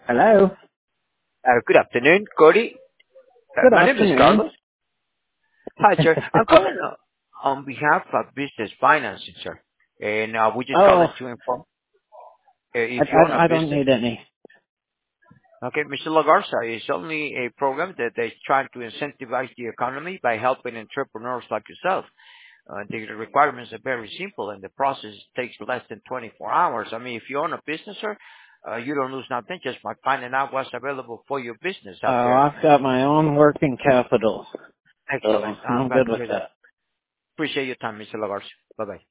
Hello. Good afternoon, Cody. Good My name is afternoon. Carlos. Hi, sir. I'm calling on behalf of Business Financing, sir. And we just Oh, calling to inform if you own a I don't business. need any. Okay, Mr. Lagarza, is only a program that is trying to incentivize the economy by helping entrepreneurs like yourself. The requirements are very simple, and the process takes less than 24 hours. I mean, if you own a business, sir, you don't lose nothing just by finding out what's available for your business out there. I've got my own working capital, so Excellent. I'm I'm glad good to with hear that. that. Appreciate your time, Mr. Lagarza. Bye-bye.